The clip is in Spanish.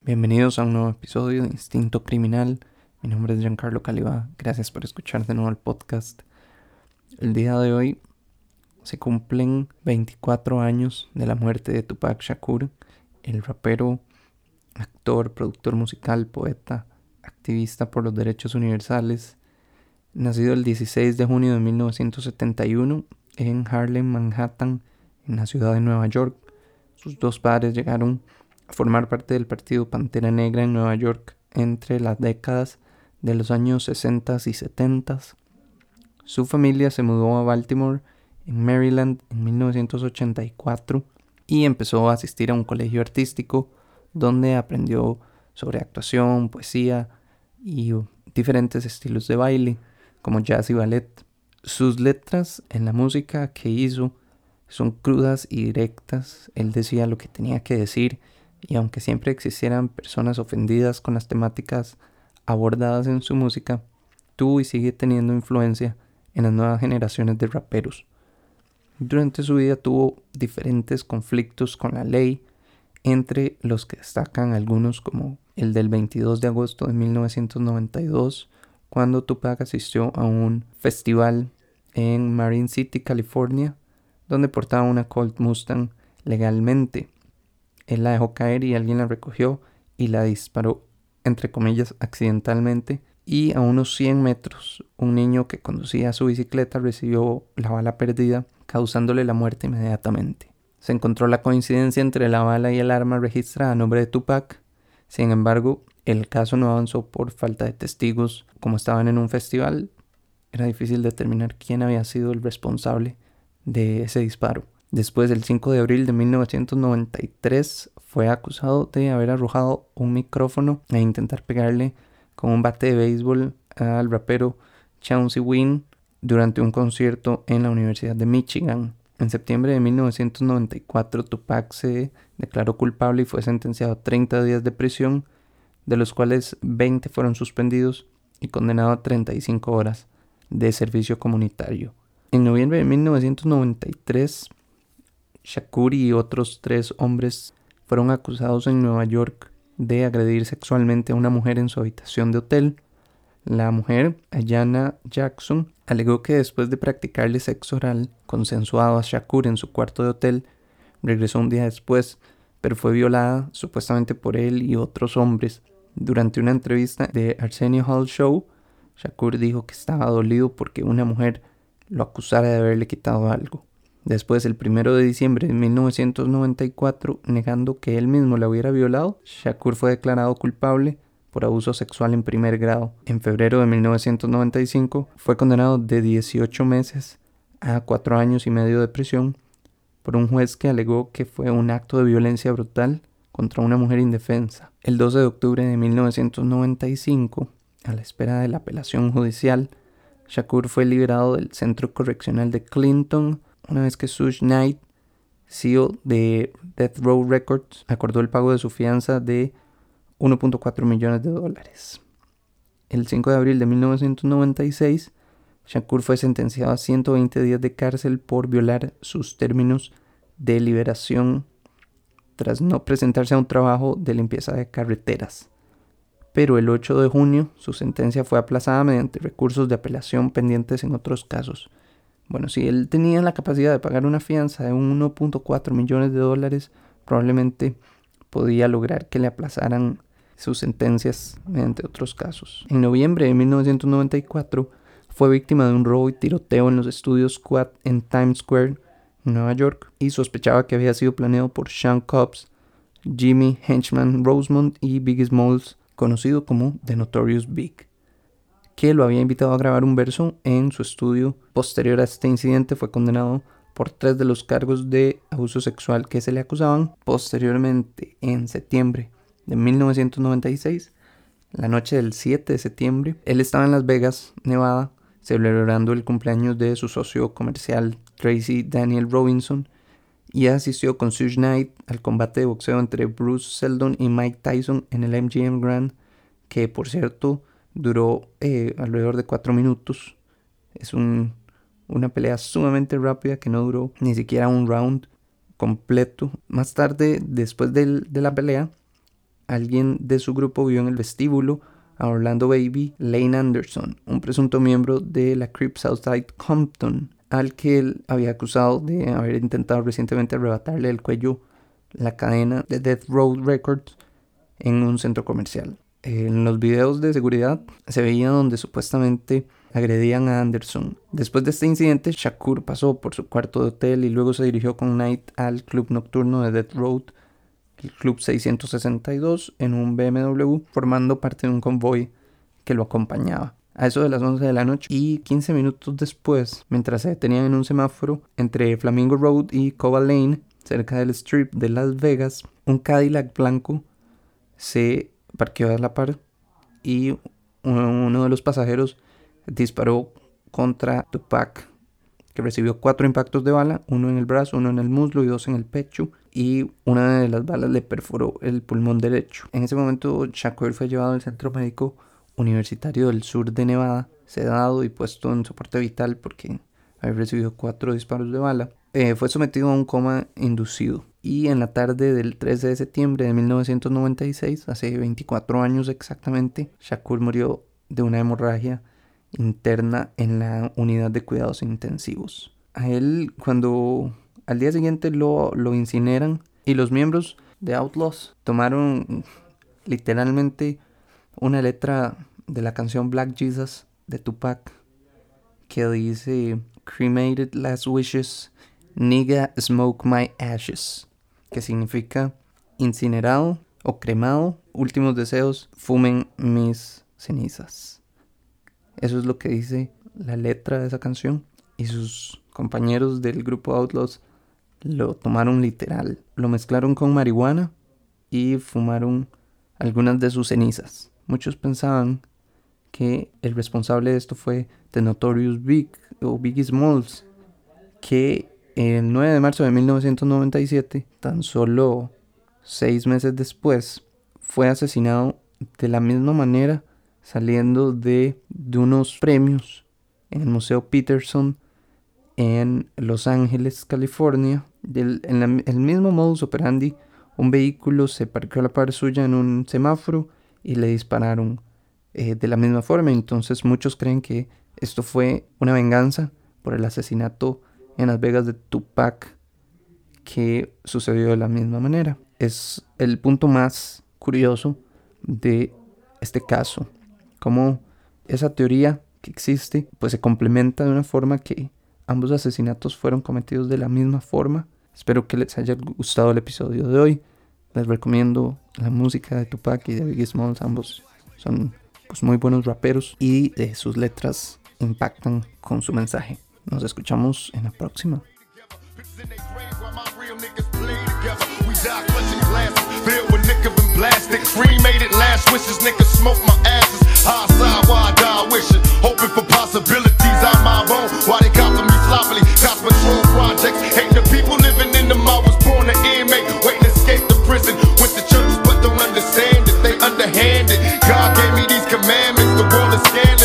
Bienvenidos a un nuevo episodio de Instinto Criminal. Mi nombre es Giancarlo Calibá. Gracias por escuchar de nuevo el podcast. El día de hoy se cumplen 24 años de la muerte de Tupac Shakur, el rapero, actor, productor musical, poeta, activista por los derechos universales, nacido el 16 de junio de 1971 en Harlem, Manhattan, en la ciudad de Nueva York. Sus dos padres llegaron a formar parte del partido Pantera Negra en Nueva York entre las décadas de los años 60 y 70. Su familia se mudó a Baltimore, en Maryland, en 1984 y empezó a asistir a un colegio artístico donde aprendió sobre actuación, poesía y diferentes estilos de baile como jazz y ballet. Sus letras en la música que hizo son crudas y directas. Él decía lo que tenía que decir, y aunque siempre existieran personas ofendidas con las temáticas abordadas en su música, tuvo y sigue teniendo influencia en las nuevas generaciones de raperos. Durante su vida tuvo diferentes conflictos con la ley, entre los que destacan algunos como el del 22 de agosto de 1992, cuando Tupac asistió a un festival en Marin City, California, donde portaba una Colt Mustang legalmente. Él la dejó caer y alguien la recogió y la disparó, entre comillas, accidentalmente. Y a unos 100 metros, un niño que conducía su bicicleta recibió la bala perdida, causándole la muerte inmediatamente. Se encontró la coincidencia entre la bala y el arma registrada a nombre de Tupac. Sin embargo, el caso no avanzó por falta de testigos. Como estaban en un festival, era difícil determinar quién había sido el responsable de ese disparo. Después, el 5 de abril de 1993, fue acusado de haber arrojado un micrófono e intentar pegarle con un bate de béisbol al rapero Chauncey Wynn durante un concierto en la Universidad de Michigan. En septiembre de 1994, Tupac se declaró culpable y fue sentenciado a 30 días de prisión, de los cuales 20 fueron suspendidos y condenado a 35 horas de servicio comunitario. En noviembre de 1993, Shakur y otros 3 hombres fueron acusados en Nueva York de agredir sexualmente a una mujer en su habitación de hotel. La mujer, Ayanna Jackson, alegó que después de practicarle sexo oral consensuado a Shakur en su cuarto de hotel, regresó un día después, pero fue violada supuestamente por él y otros hombres. Durante una entrevista de Arsenio Hall Show, Shakur dijo que estaba dolido porque una mujer lo acusara de haberle quitado algo. Después, el 1 de diciembre de 1994, negando que él mismo la hubiera violado, Shakur fue declarado culpable por abuso sexual en primer grado. En febrero de 1995 fue condenado de 18 meses a 4 años y medio de prisión por un juez que alegó que fue un acto de violencia brutal contra una mujer indefensa. El 12 de octubre de 1995, a la espera de la apelación judicial, Shakur fue liberado del centro correccional de Clinton una vez que Suge Knight, CEO de Death Row Records, acordó el pago de su fianza de $1.4 millones. El 5 de abril de 1996, Shakur fue sentenciado a 120 días de cárcel por violar sus términos de liberación tras no presentarse a un trabajo de limpieza de carreteras. Pero el 8 de junio su sentencia fue aplazada mediante recursos de apelación pendientes en otros casos. Bueno, si él tenía la capacidad de pagar una fianza de $1.4 millones, probablemente podía lograr que le aplazaran sus sentencias mediante otros casos. En noviembre de 1994 fue víctima de un robo y tiroteo en los estudios Quad en Times Square, en Nueva York, y sospechaba que había sido planeado por Sean Combs, Jimmy Henchman Rosemont y Biggie Smalls, conocido como The Notorious Big, que lo había invitado a grabar un verso en su estudio. Posterior a este incidente fue condenado por 3 de los cargos de abuso sexual que se le acusaban. Posteriormente, en septiembre de 1996, la noche del 7 de septiembre, él estaba en Las Vegas, Nevada, celebrando el cumpleaños de su socio comercial Tracy Daniel Robinson, y asistió con Suge Knight al combate de boxeo entre Bruce Seldon y Mike Tyson en el MGM Grand, que por cierto duró alrededor de 4 minutos. Es una pelea sumamente rápida que no duró ni siquiera un round completo. Más tarde, después de la pelea, alguien de su grupo vio en el vestíbulo a Orlando Baby Lane Anderson, un presunto miembro de la Crips Outside Compton, al que él había acusado de haber intentado recientemente arrebatarle del cuello la cadena de Death Row Records en un centro comercial. En los videos de seguridad se veía donde supuestamente agredían a Anderson. Después de este incidente, Shakur pasó por su cuarto de hotel y luego se dirigió con Knight al club nocturno de Death Row, el Club 662, en un BMW, formando parte de un convoy que lo acompañaba. A eso de las 11 de la noche y 15 minutos después, mientras se detenían en un semáforo entre Flamingo Road y Cova Lane, cerca del Strip de Las Vegas, un Cadillac blanco se parqueó a la par y uno de los pasajeros disparó contra Tupac, que recibió 4 impactos de bala, uno en el brazo, uno en el muslo y 2 en el pecho, y una de las balas le perforó el pulmón derecho. En ese momento Shakur fue llevado al Centro Médico Universitario del Sur de Nevada, sedado y puesto en soporte vital porque había recibido 4 disparos de bala. Fue sometido a un coma inducido. Y en la tarde del 13 de septiembre de 1996, hace 24 años exactamente, Shakur murió de una hemorragia interna en la unidad de cuidados intensivos. A él, cuando al día siguiente lo incineran, y los miembros de Outlawz tomaron literalmente una letra de la canción Black Jesus de Tupac que dice: "Cremated last wishes, nigga smoke my ashes", que significa incinerado o cremado, últimos deseos, fumen mis cenizas. Eso es lo que dice la letra de esa canción, y sus compañeros del grupo Outlawz lo tomaron literal. Lo mezclaron con marihuana y fumaron algunas de sus cenizas. Muchos pensaban que el responsable de esto fue The Notorious Big o Biggie Smalls, que el 9 de marzo de 1997, tan solo 6 meses después, fue asesinado de la misma manera, saliendo de unos premios en el Museo Peterson en Los Ángeles, California. El mismo modus operandi, un vehículo se parqueó a la par suya en un semáforo y le dispararon de la misma forma. Entonces muchos creen que esto fue una venganza por el asesinato en Las Vegas de Tupac, que sucedió de la misma manera. Es el punto más curioso de este caso, como esa teoría que existe pues se complementa de una forma que ambos asesinatos fueron cometidos de la misma forma. Espero que les haya gustado el episodio de hoy. Les recomiendo la música de Tupac y de Biggie Smalls. Ambos son pues muy buenos raperos y sus letras impactan con su mensaje. Nos escuchamos en la próxima. Filled with liquor and plastic, cremated last wishes, niggas smoke my asses. High side, why I die wishing, hoping for possibilities on my own. Why they copy me sloppily, cops patrol projects. Hate the people living in them. I was born an inmate, waiting to escape the prison. Went to church but don't understand it, they underhanded. God gave me these commandments, the world is scanning.